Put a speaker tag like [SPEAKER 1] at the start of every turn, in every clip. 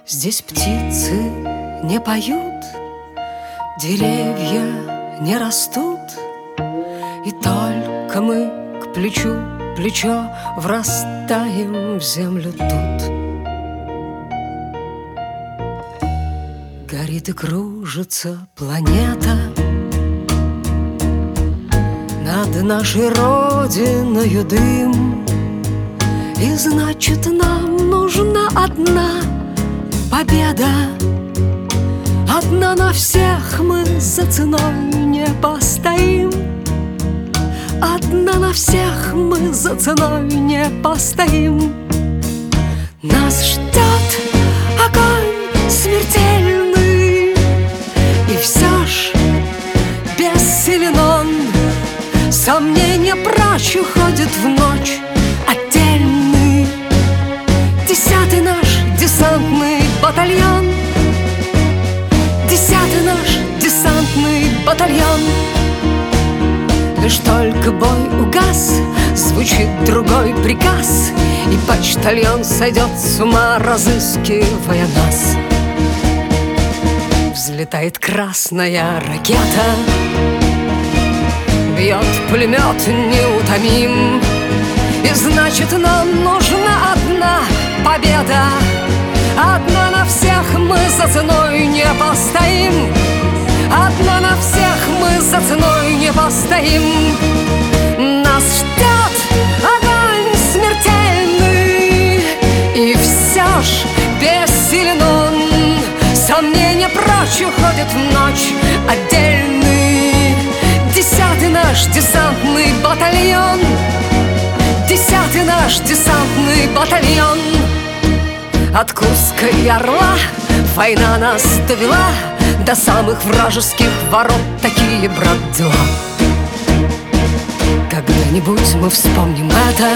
[SPEAKER 1] Здесь птицы не поют, деревья не растут, и только мы к плечу плечо врастаем в землю тут. Горит и кружится планета над нашей родиною дым, и значит, нам нужна одна победа. Одна на всех, мы за ценой не постоим. Одна на всех, мы за ценой не постоим. Нас ждет огонь смертельный, и все ж бессилен он. Сомнения прочь уходит в ночь отдельный. 10-й наш десантный батальон, 10-й наш десантный батальон. Лишь только бой угас, звучит другой приказ, и почтальон сойдет с ума, разыскивая нас. Взлетает красная ракета, бьет пулемет неутомим, и значит, нам нужна одна победа. Одна на всех, мы за ценой не постоим. Одна на всех, мы за ценой не постоим. Нас ждет огонь смертельный, и все ж бессилен он. Сомнения прочь уходят в ночь отдельный. 10-й наш десантный батальон, 10-й наш десантный батальон. От Курска и Орла война нас довела до самых вражеских ворот. Такие, брат, дела. Когда-нибудь мы вспомним это,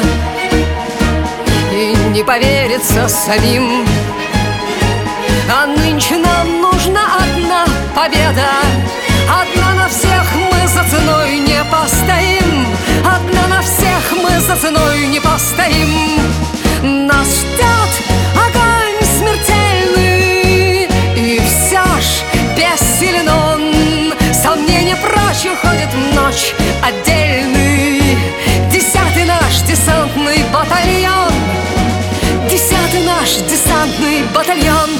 [SPEAKER 1] и не поверится самим. А нынче нам нужна одна победа. Одна на всех, мы за ценой не постоим. Одна на всех, мы за ценой не постоим. Нас ждет огонь смертельный, и все ж бессилен он. Сомнения прочь уходят в ночь отдельный. 10-й наш десантный батальон, 10-й наш десантный батальон.